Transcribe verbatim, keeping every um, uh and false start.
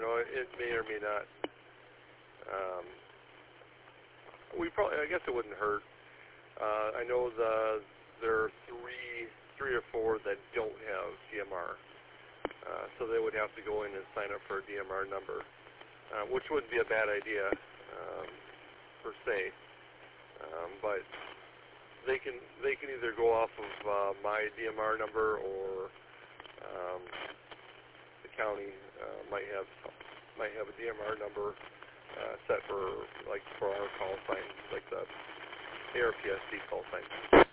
know, it may or may not. Um, we probably, I guess it wouldn't hurt. Uh, I know the there are three, three or four that don't have D M R, uh, so they would have to go in and sign up for a D M R number, uh, which wouldn't be a bad idea um, per se. Um, but they can they can either go off of uh, my D M R number, or um, the county uh, might have might have a D M R number uh, set for like for our call sign, like the A R P S C call sign.